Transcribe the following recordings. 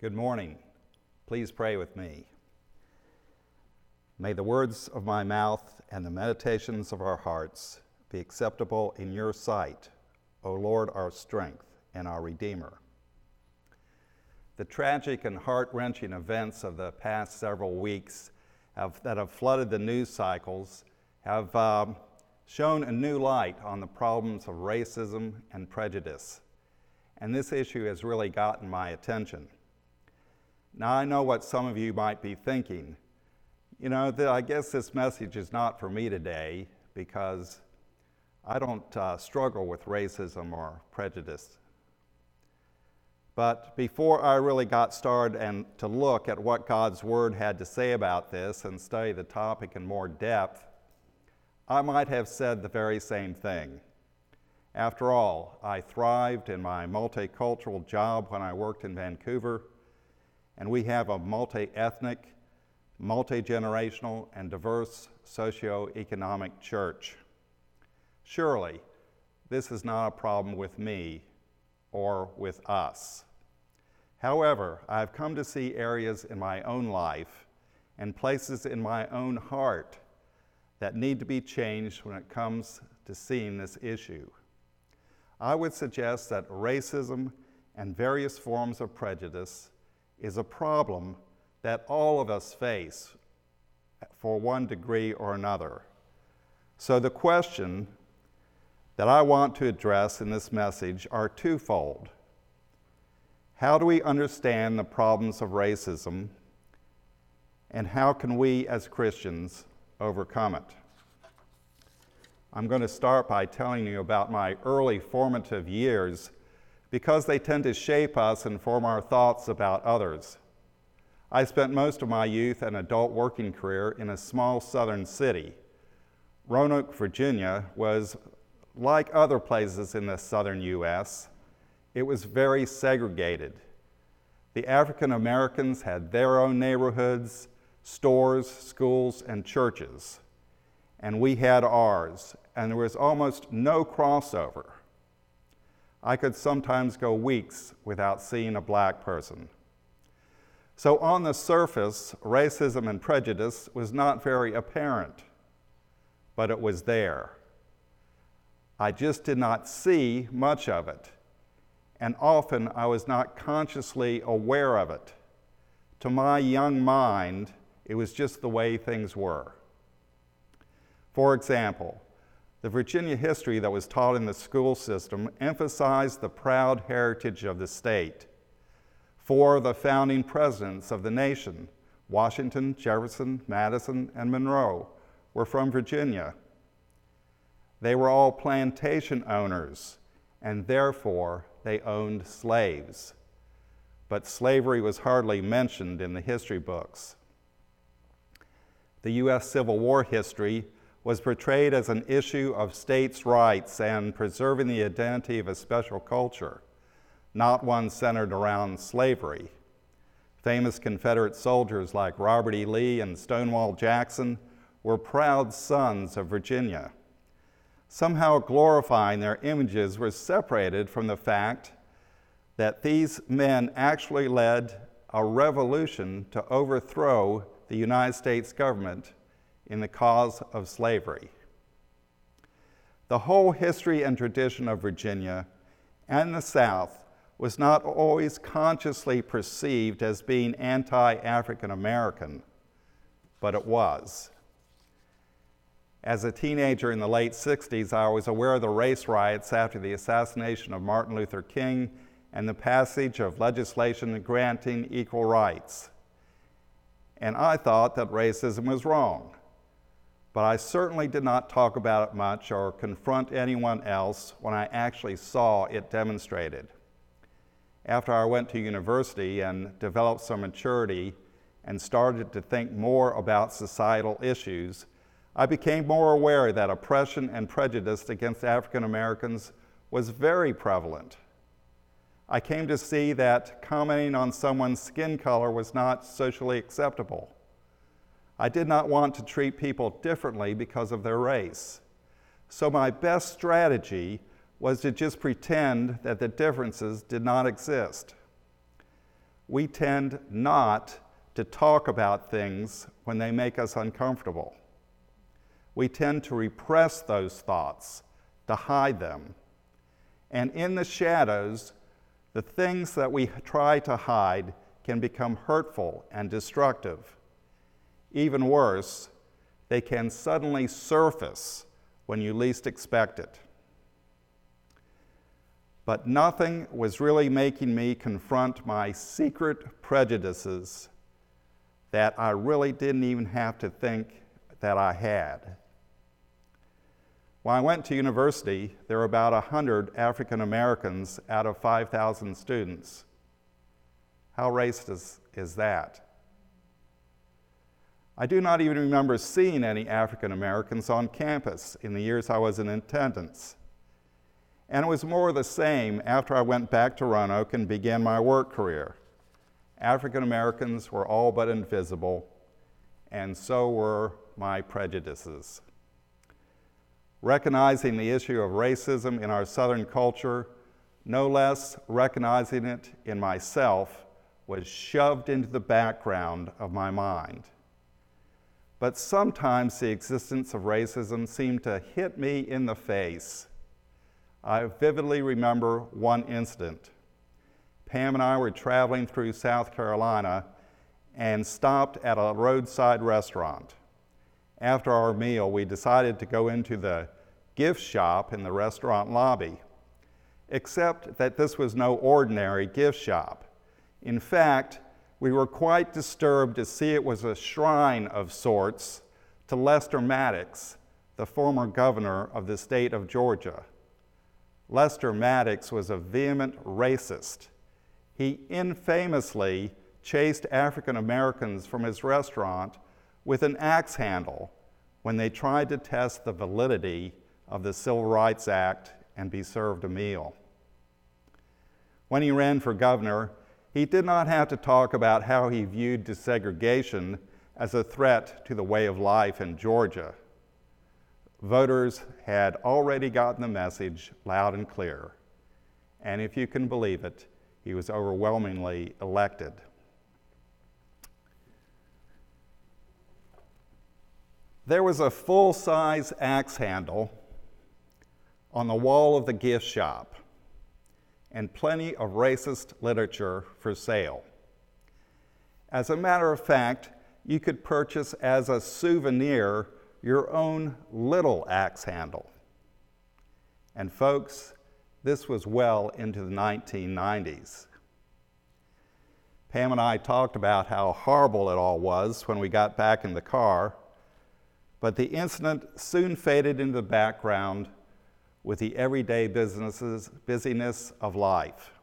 Good morning. Please pray with me. May the words of my mouth and the meditations of our hearts be acceptable in your sight, O Lord, our strength and our Redeemer. The tragic and heart-wrenching events of the past several weeks that have flooded the news cycles have shown a new light on the problems of racism and prejudice. And this issue has really gotten my attention. Now, I know what some of you might be thinking. I guess this message is not for me today because I don't struggle with racism or prejudice. But before I really got started and to look at what God's Word had to say about this and study the topic in more depth, I might have said the very same thing. After all, I thrived in my multicultural job when I worked in Vancouver, and we have a multi-ethnic, multi-generational, and diverse socioeconomic church. Surely, this is not a problem with me or with us. However, I've come to see areas in my own life and places in my own heart that need to be changed when it comes to seeing this issue. I would suggest that racism and various forms of prejudice is a problem that all of us face for one degree or another. So the question that I want to address in this message are twofold. How do we understand the problems of racism, and how can we as Christians overcome it? I'm going to start by telling you about my early formative years because they tend to shape us and form our thoughts about others. I spent most of my youth and adult working career in a small southern city. Roanoke, Virginia was like other places in the southern U.S. It was very segregated. The African Americans had their own neighborhoods, stores, schools, and churches. And we had ours, and there was almost no crossover. I could sometimes go weeks without seeing a black person. So on the surface, racism and prejudice was not very apparent, but it was there. I just did not see much of it, and often I was not consciously aware of it. To my young mind, it was just the way things were. For example, the Virginia history that was taught in the school system emphasized the proud heritage of the state. 4 of the founding presidents of the nation, Washington, Jefferson, Madison, and Monroe, were from Virginia. They were all plantation owners, and therefore they owned slaves. But slavery was hardly mentioned in the history books. The U.S. Civil War history was portrayed as an issue of states' rights and preserving the identity of a special culture, not one centered around slavery. Famous Confederate soldiers like Robert E. Lee and Stonewall Jackson were proud sons of Virginia. Somehow glorifying their images was separated from the fact that these men actually led a revolution to overthrow the United States government in the cause of slavery. The whole history and tradition of Virginia and the South was not always consciously perceived as being anti-African American, but it was. As a teenager in the late 60s, I was aware of the race riots after the assassination of Martin Luther King and the passage of legislation granting equal rights. And I thought that racism was wrong. But I certainly did not talk about it much or confront anyone else when I actually saw it demonstrated. After I went to university and developed some maturity and started to think more about societal issues, I became more aware that oppression and prejudice against African Americans was very prevalent. I came to see that commenting on someone's skin color was not socially acceptable. I did not want to treat people differently because of their race. So my best strategy was to just pretend that the differences did not exist. we tend not to talk about things when they make us uncomfortable. We tend to repress those thoughts, to hide them. And in the shadows, the things that we try to hide can become hurtful and destructive. Even worse, they can suddenly surface when you least expect it. But nothing was really making me confront my secret prejudices that I really didn't even have to think that I had. When I went to university, there were about 100 African Americans out of 5,000 students. How racist is that? I do not even remember seeing any African Americans on campus in the years I was in attendance. And it was more of the same after I went back to Roanoke and began my work career. African Americans were all but invisible, and so were my prejudices. Recognizing the issue of racism in our Southern culture, no less recognizing it in myself, was shoved into the background of my mind. But sometimes the existence of racism seemed to hit me in the face. I vividly remember one incident. Pam and I were traveling through South Carolina and stopped at a roadside restaurant. After our meal, we decided to go into the gift shop in the restaurant lobby, except that this was no ordinary gift shop. In fact, we were quite disturbed to see it was a shrine of sorts to Lester Maddox, the former governor of the state of Georgia. Lester Maddox was a vehement racist. He infamously chased African Americans from his restaurant with an axe handle when they tried to test the validity of the Civil Rights Act and be served a meal. When he ran for governor, he did not have to talk about how he viewed desegregation as a threat to the way of life in Georgia. Voters had already gotten the message loud and clear, and if you can believe it, he was overwhelmingly elected. There was a full-size axe handle on the wall of the gift shop and plenty of racist literature for sale. As a matter of fact, you could purchase as a souvenir your own little axe handle. And folks, this was well into the 1990s. Pam and I talked about how horrible it all was when we got back in the car, but the incident soon faded into the background with the everyday busyness of life.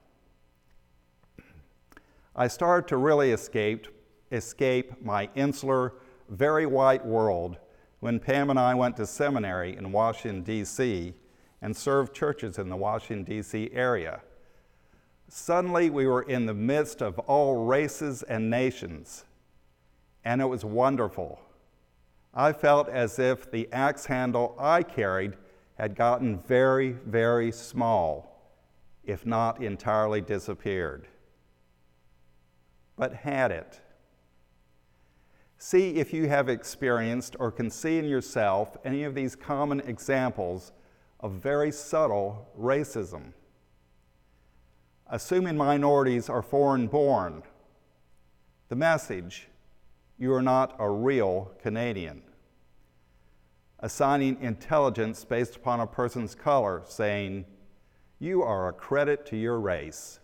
I started to really escape my insular, very white world when Pam and I went to seminary in Washington, D.C., and served churches in the Washington, D.C. area. Suddenly, we were in the midst of all races and nations, and it was wonderful. I felt as if the axe handle I carried had gotten very, very small, if not entirely disappeared. But had it? See if you have experienced or can see in yourself any of these common examples of very subtle racism. Assuming minorities are foreign-born, the message, you are not a real Canadian. Assigning intelligence based upon a person's color, saying, you are a credit to your race.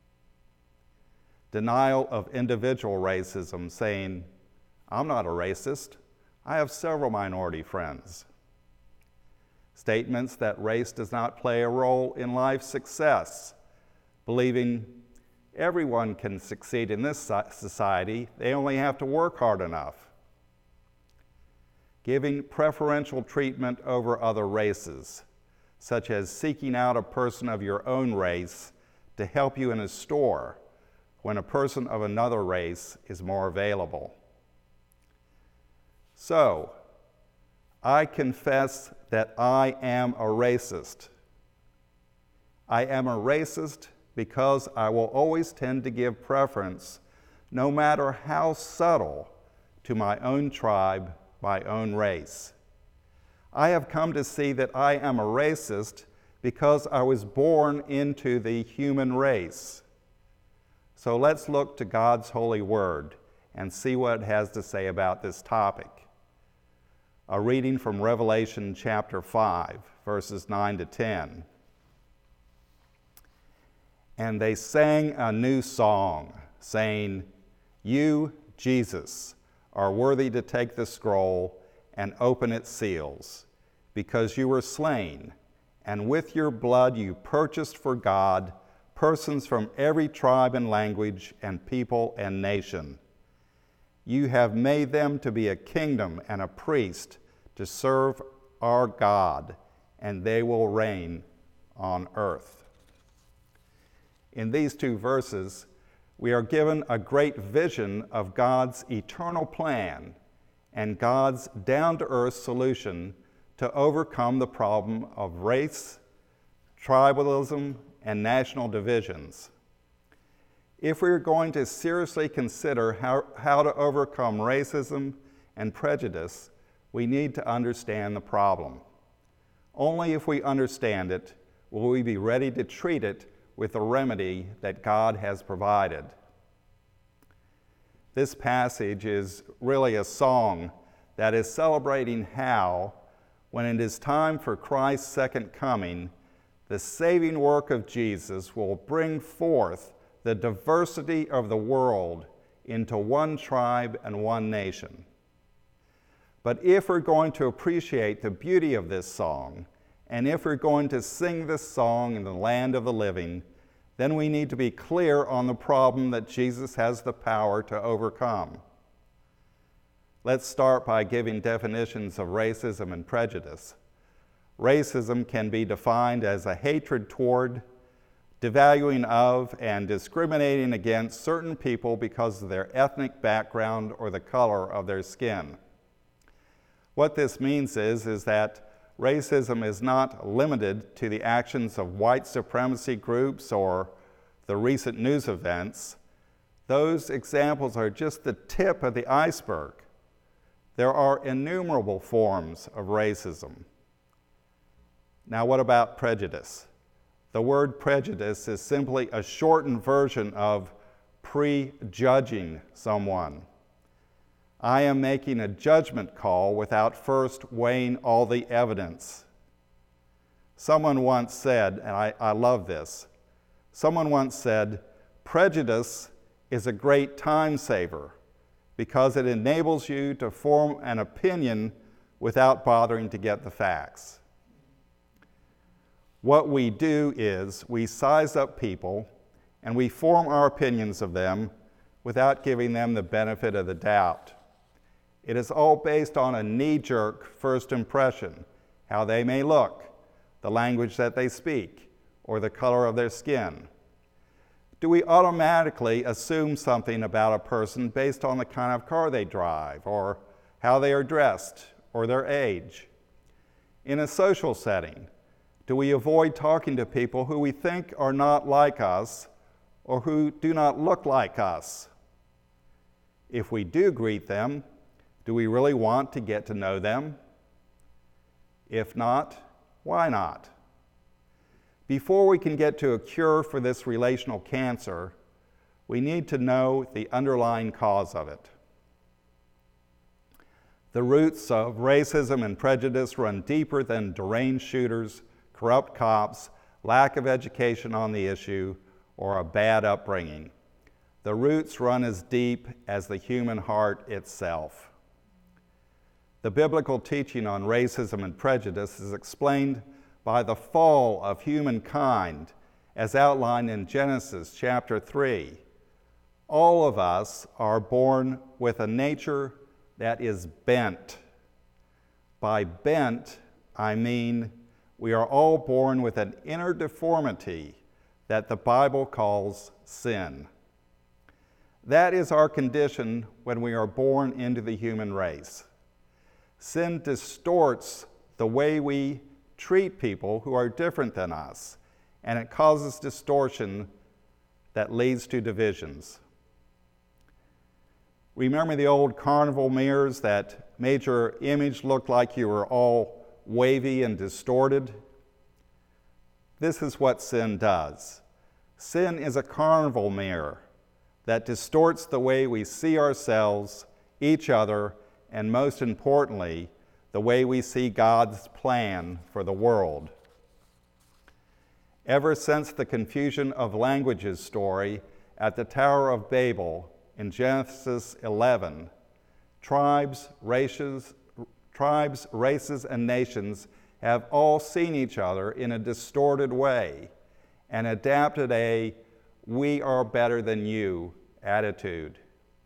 Denial of individual racism, saying, I'm not a racist, I have several minority friends. Statements that race does not play a role in life's success, believing everyone can succeed in this society, they only have to work hard enough. Giving preferential treatment over other races, such as seeking out a person of your own race to help you in a store when a person of another race is more available. So, I confess that I am a racist. I am a racist because I will always tend to give preference, no matter how subtle, to my own tribe, my own race. I have come to see that I am a racist because I was born into the human race. So let's look to God's holy word and see what it has to say about this topic. A reading from Revelation chapter 5, verses 9 to 10. And they sang a new song, saying, "You, Jesus, are worthy to take the scroll and open its seals, because you were slain, and with your blood you purchased for God persons from every tribe and language and people and nation. You have made them to be a kingdom and a priest to serve our God, and they will reign on earth." In these two verses, we are given a great vision of God's eternal plan and God's down-to-earth solution to overcome the problem of race, tribalism, and national divisions. If we are going to seriously consider how to overcome racism and prejudice, we need to understand the problem. Only if we understand it will we be ready to treat it with the remedy that God has provided. This passage is really a song that is celebrating how, when it is time for Christ's second coming, the saving work of Jesus will bring forth the diversity of the world into one tribe and one nation. But if we're going to appreciate the beauty of this song, and if we're going to sing this song in the land of the living, then we need to be clear on the problem that Jesus has the power to overcome. Let's start by giving definitions of racism and prejudice. Racism can be defined as a hatred toward, devaluing of, and discriminating against certain people because of their ethnic background or the color of their skin. What this means is that racism is not limited to the actions of white supremacy groups or the recent news events. Those examples are just the tip of the iceberg. There are innumerable forms of racism. Now, what about prejudice? The word prejudice is simply a shortened version of prejudging someone. I am making a judgment call without first weighing all the evidence. Someone once said, and I love this, someone once said, prejudice is a great time saver because it enables you to form an opinion without bothering to get the facts. What we do is we size up people and we form our opinions of them without giving them the benefit of the doubt. It is all based on a knee-jerk first impression, how they may look, the language that they speak, or the color of their skin. Do we automatically assume something about a person based on the kind of car they drive, or how they are dressed, or their age? In a social setting, do we avoid talking to people who we think are not like us, or who do not look like us? If we do greet them, do we really want to get to know them? If not, why not? Before we can get to a cure for this relational cancer, we need to know the underlying cause of it. The roots of racism and prejudice run deeper than deranged shooters, corrupt cops, lack of education on the issue, or a bad upbringing. The roots run as deep as the human heart itself. The biblical teaching on racism and prejudice is explained by the fall of humankind as outlined in Genesis chapter 3. All of us are born with a nature that is bent. By bent, I mean we are all born with an inner deformity that the Bible calls sin. That is our condition when we are born into the human race. Sin distorts the way we treat people who are different than us, and it causes distortion that leads to divisions. Remember the old carnival mirrors that made your image look like you were all wavy and distorted? This is what sin does. Sin is a carnival mirror that distorts the way we see ourselves, each other, and most importantly, the way we see God's plan for the world. Ever since the confusion of languages story at the Tower of Babel in Genesis 11, tribes, races, and nations have all seen each other in a distorted way and adapted a "we are better than you" attitude.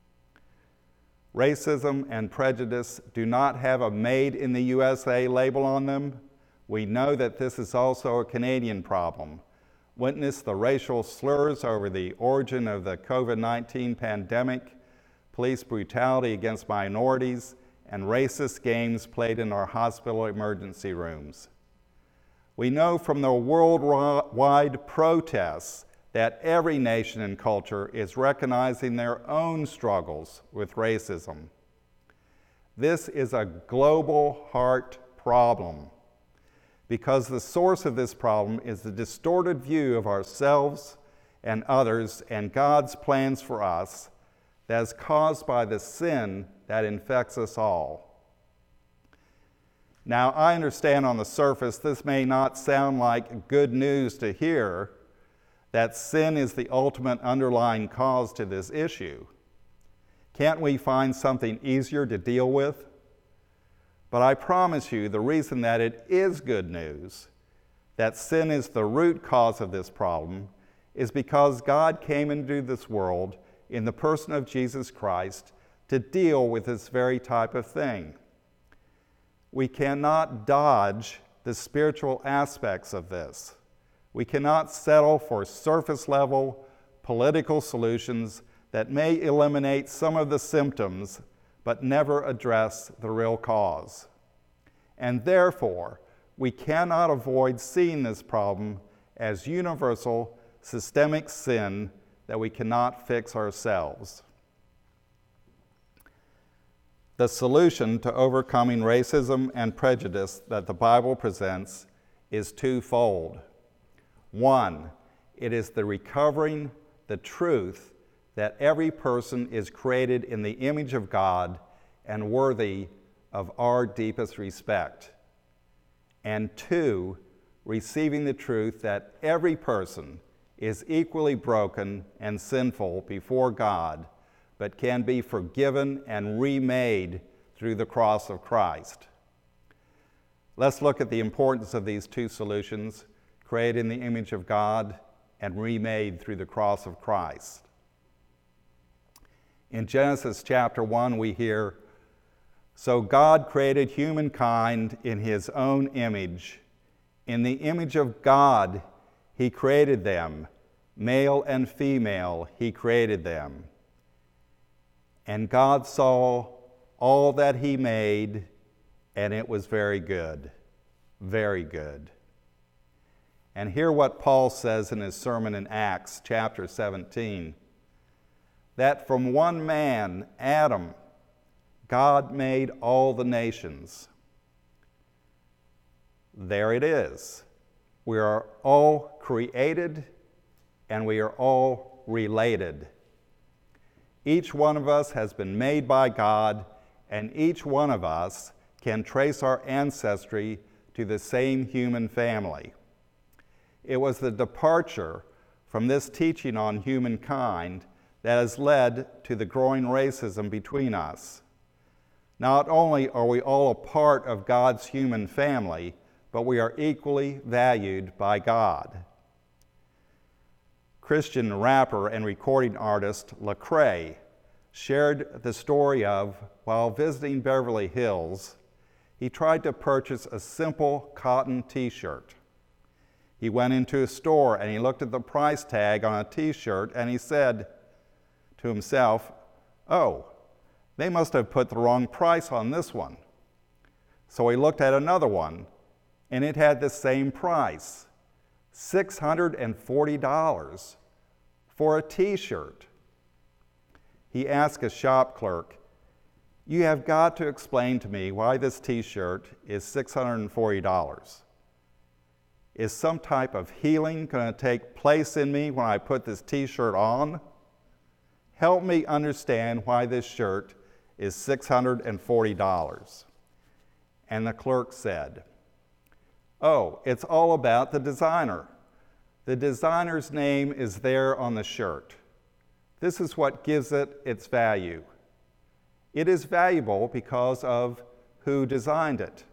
Racism and prejudice do not have a "Made in the USA" label on them. We know that this is also a Canadian problem. Witness the racial slurs over the origin of the COVID-19 pandemic, police brutality against minorities, and racist games played in our hospital emergency rooms. We know from the worldwide protests that every nation and culture is recognizing their own struggles with racism. This is a global heart problem because the source of this problem is the distorted view of ourselves and others and God's plans for us that is caused by the sin that infects us all. Now, I understand on the surface this may not sound like good news to hear, that sin is the ultimate underlying cause to this issue. Can't we find something easier to deal with? But I promise you the reason that it is good news, that sin is the root cause of this problem, is because God came into this world in the person of Jesus Christ to deal with this very type of thing. We cannot dodge the spiritual aspects of this. We cannot settle for surface-level political solutions that may eliminate some of the symptoms but never address the real cause. And therefore, we cannot avoid seeing this problem as universal, systemic sin that we cannot fix ourselves. The solution to overcoming racism and prejudice that the Bible presents is twofold. One, it is the recovering the truth that every person is created in the image of God and worthy of our deepest respect. And two, receiving the truth that every person is equally broken and sinful before God, but can be forgiven and remade through the cross of Christ. Let's look at the importance of these two solutions, created in the image of God and remade through the cross of Christ. In Genesis chapter 1, we hear, "So God created humankind in his own image. In the image of God, he created them. Male and female, he created them. And God saw all that he made, and it was very good." Very good. And hear what Paul says in his sermon in Acts chapter 17. That from one man, Adam, God made all the nations. There it is. We are all created and we are all related. Each one of us has been made by God, and each one of us can trace our ancestry to the same human family. It was the departure from this teaching on humankind that has led to the growing racism between us. Not only are we all a part of God's human family, but we are equally valued by God. Christian rapper and recording artist Lecrae shared the story of, while visiting Beverly Hills, he tried to purchase a simple cotton t-shirt. He went into a store and he looked at the price tag on a t-shirt and he said to himself, "Oh, they must have put the wrong price on this one." So he looked at another one and it had the same price, $640 for a t-shirt. He asked a shop clerk, "You have got to explain to me why this t-shirt is $640. Is some type of healing going to take place in me when I put this t-shirt on? Help me understand why this shirt is $640. And the clerk said, "Oh, it's all about the designer. The designer's name is there on the shirt. This is what gives it its value. It is valuable because of who designed it."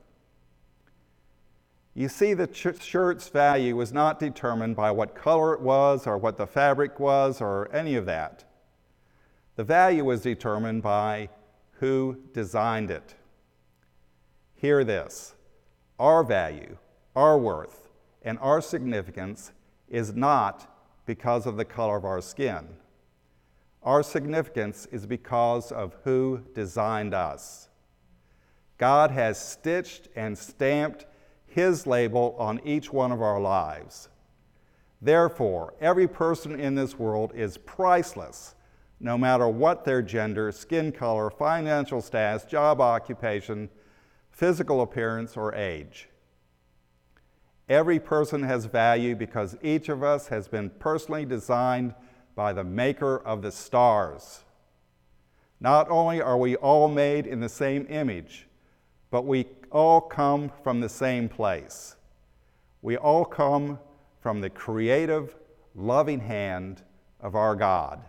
You see, the shirt's value was not determined by what color it was or what the fabric was or any of that. The value was determined by who designed it. Hear this: our value, our worth, and our significance is not because of the color of our skin. Our significance is because of who designed us. God has stitched and stamped His label on each one of our lives. Therefore, every person in this world is priceless, no matter what their gender, skin color, financial status, job occupation, physical appearance, or age. Every person has value because each of us has been personally designed by the maker of the stars. Not only are we all made in the same image, but we all come from the same place. We all come from the creative, loving hand of our God.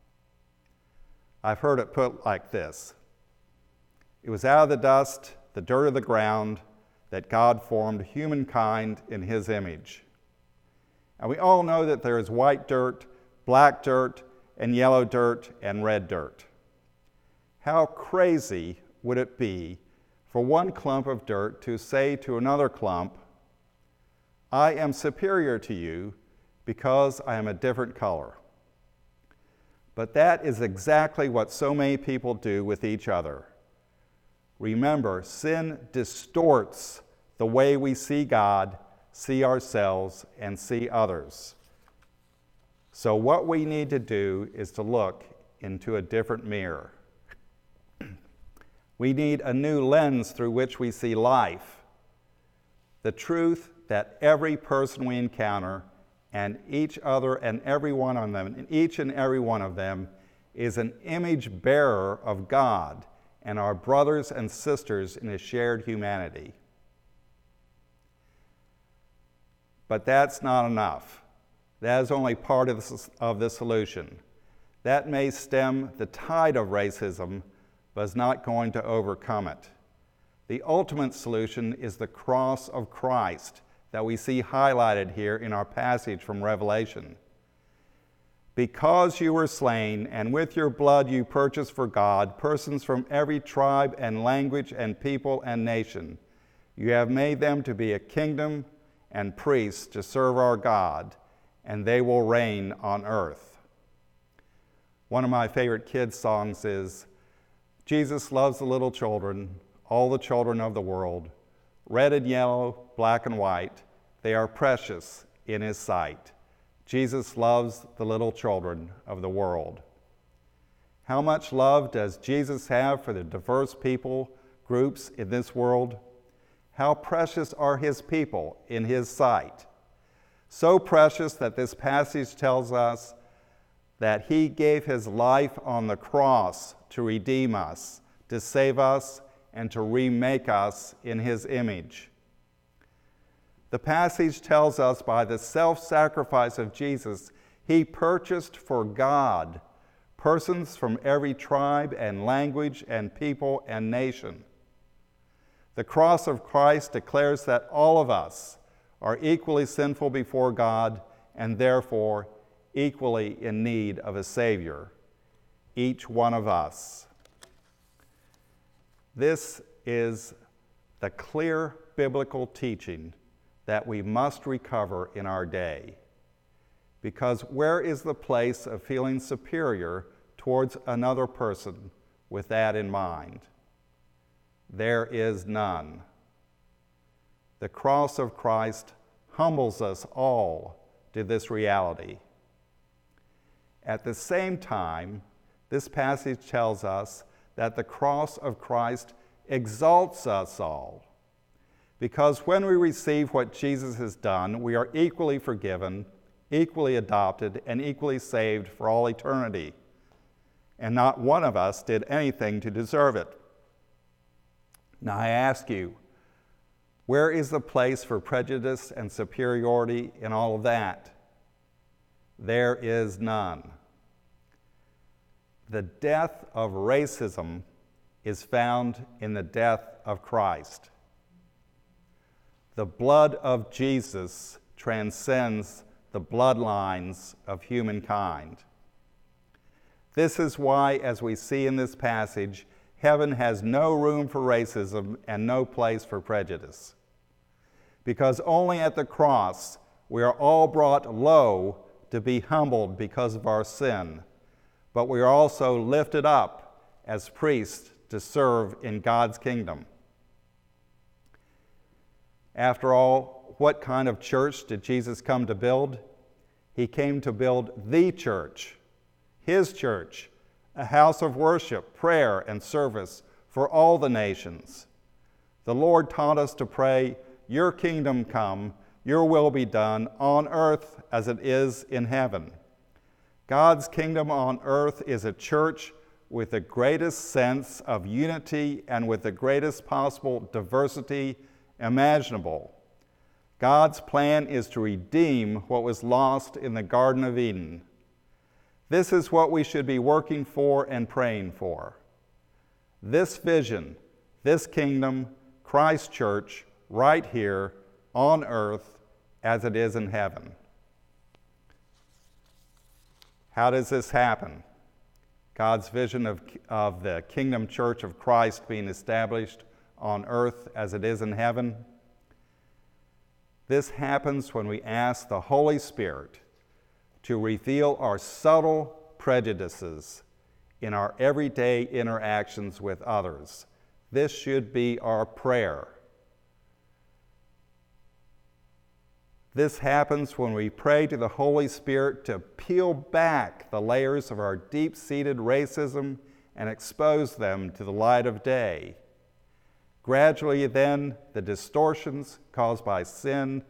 I've heard it put like this: it was out of the dust, the dirt of the ground, that God formed humankind in His image. And we all know that there is white dirt, black dirt, and yellow dirt, and red dirt. How crazy would it be for one clump of dirt to say to another clump, "I am superior to you because I am a different color"? But that is exactly what so many people do with each other. Remember, sin distorts the way we see God, see ourselves, and see others. So what we need to do is to look into a different mirror. We need a new lens through which we see life. The truth that every person we encounter and each other and every one of them, and each and every one of them, is an image bearer of God and our brothers and sisters in a shared humanity. But that's not enough. That is only part of the solution. That may stem the tide of racism, but is not going to overcome it. The ultimate solution is the cross of Christ that we see highlighted here in our passage from Revelation. Because you were slain, and with your blood you purchased for God persons from every tribe and language and people and nation, you have made them to be a kingdom and priests to serve our God, and they will reign on earth. One of my favorite kids' songs is, "Jesus loves the little children, all the children of the world, red and yellow, black and white, they are precious in His sight. Jesus loves the little children of the world." How much love does Jesus have for the diverse people groups in this world? How precious are His people in His sight? So precious that this passage tells us that He gave His life on the cross to redeem us, to save us, and to remake us in His image. The passage tells us by the self-sacrifice of Jesus, He purchased for God persons from every tribe and language and people and nation. The cross of Christ declares that all of us are equally sinful before God and therefore equally in need of a Savior, each one of us. This is the clear biblical teaching that we must recover in our day. Because where is the place of feeling superior towards another person with that in mind? There is none. The cross of Christ humbles us all to this reality. At the same time, this passage tells us that the cross of Christ exalts us all. Because when we receive what Jesus has done, we are equally forgiven, equally adopted, and equally saved for all eternity. And not one of us did anything to deserve it. Now I ask you, where is the place for prejudice and superiority in all of that? There is none. The death of racism is found in the death of Christ. The blood of Jesus transcends the bloodlines of humankind. This is why, as we see in this passage, heaven has no room for racism and no place for prejudice. Because only at the cross we are all brought low to be humbled because of our sin, but we are also lifted up as priests to serve in God's kingdom. After all, what kind of church did Jesus come to build? He came to build the church, his church, a house of worship, prayer, and service for all the nations. The Lord taught us to pray, "Your kingdom come, your will be done on earth as it is in heaven." God's kingdom on earth is a church with the greatest sense of unity and with the greatest possible diversity imaginable. God's plan is to redeem what was lost in the Garden of Eden. This is what we should be working for and praying for. This vision, this kingdom, Christ's church, right here on earth as it is in heaven. How does this happen? God's vision of the kingdom church of Christ being established on earth as it is in heaven. This happens when we ask the Holy Spirit to reveal our subtle prejudices in our everyday interactions with others. This should be our prayer. This happens when we pray to the Holy Spirit to peel back the layers of our deep-seated racism and expose them to the light of day. Gradually then, the distortions caused by sin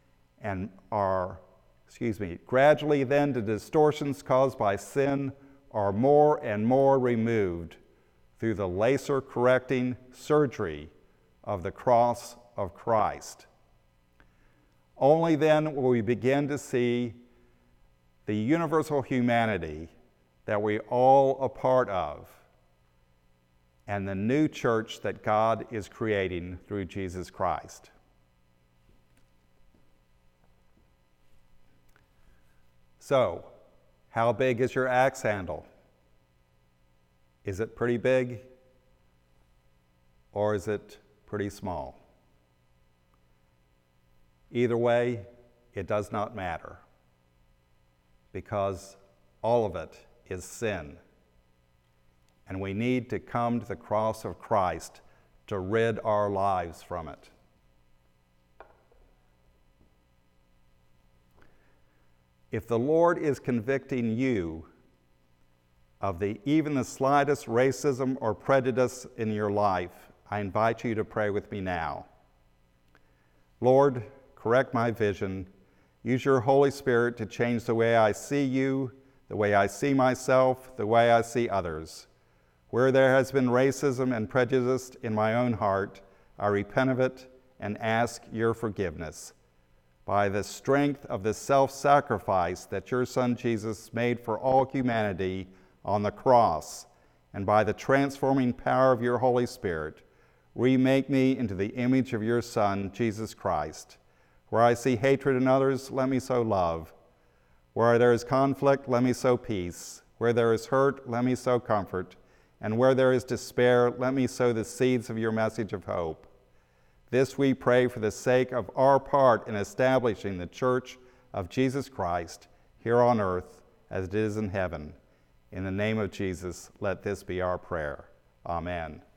are more and more removed through the laser-correcting surgery of the cross of Christ. Only then will we begin to see the universal humanity that we all a part of and the new church that God is creating through Jesus Christ. So, how big is your axe handle? Is it pretty big or is it pretty small? Either way, it does not matter because all of it is sin. And we need to come to the cross of Christ to rid our lives from it. If the Lord is convicting you of even the slightest racism or prejudice in your life, I invite you to pray with me now. Lord, correct my vision. Use your Holy Spirit to change the way I see you, the way I see myself, the way I see others. Where there has been racism and prejudice in my own heart, I repent of it and ask your forgiveness. By the strength of the self-sacrifice that your Son Jesus made for all humanity on the cross, and by the transforming power of your Holy Spirit, remake me into the image of your Son, Jesus Christ. Where I see hatred in others, let me sow love. Where there is conflict, let me sow peace. Where there is hurt, let me sow comfort. And where there is despair, let me sow the seeds of your message of hope. This we pray for the sake of our part in establishing the Church of Jesus Christ here on earth as it is in heaven. In the name of Jesus, let this be our prayer. Amen.